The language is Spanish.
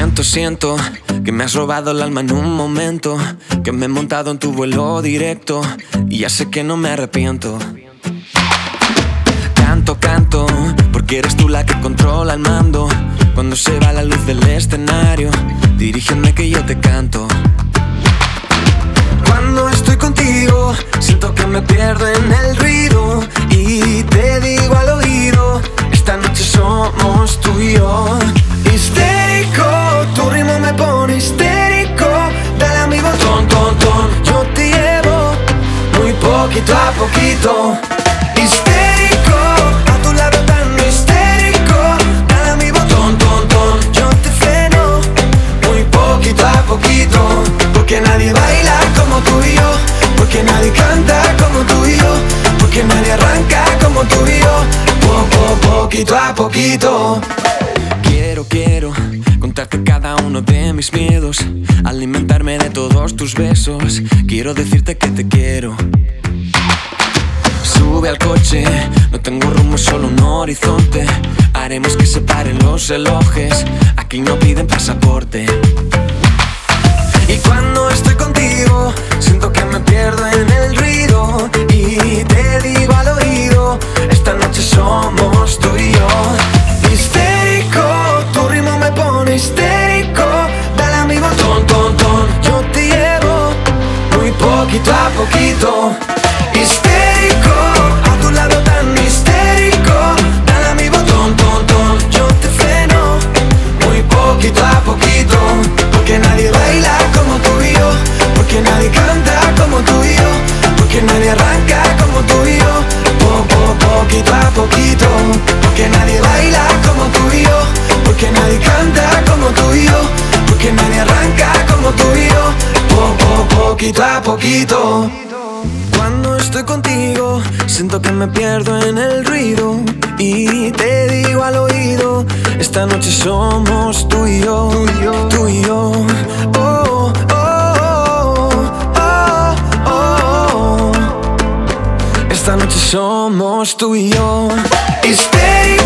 Siento que me has robado el alma en un momento, que me he montado en tu vuelo directo y ya sé que no me arrepiento. Canto, porque eres tú la que controla el mando. Cuando se va la luz del escenario, dirígeme que yo te canto. Cuando estoy contigo, siento que me pierdo en el ruido y te digo al oído, esta noche somos tú y yo. Histérico, tu ritmo me pone histérico. Dale a mi botón, yo te llevo muy poquito a poquito. Histérico, a tu lado tan histérico. Dale a mi botón, yo te freno muy poquito a poquito. Porque nadie baila como tú y yo, porque nadie canta como tú y yo, porque nadie arranca como tú y yo. Poquito a poquito. Quiero contarte cada uno de mis miedos, alimentarme de todos tus besos. Quiero decirte que te quiero. Sube al coche, no tengo rumbo, solo un horizonte. Haremos que se paren los relojes, aquí no piden pasaporte. Y cuando estoy contigo, siento que me pierdo en el ruido y te digo al oído, esta noche somos tú y yo. Histérico, tu ritmo me pone histérico. Dale a mi botón, yo te llevo muy poquito a poquito. Histérico, a tu lado tan histérico. Dale a mi botón, yo te freno muy poquito a poquito. Porque nadie baila como tú y yo, porque nadie canta como tú y yo, porque nadie arranca como tú y yo. Poquito a poquito. Porque nadie baila como tú y yo, porque nadie canta como tú y yo, porque nadie arranca como tú y yo. Poquito a poquito. Cuando estoy contigo, siento que me pierdo en el ruido y te digo al oído, esta noche somos tú y yo, tú y yo. Oh, oh, oh, oh, oh. Esta noche somos tú y yo. Histérico,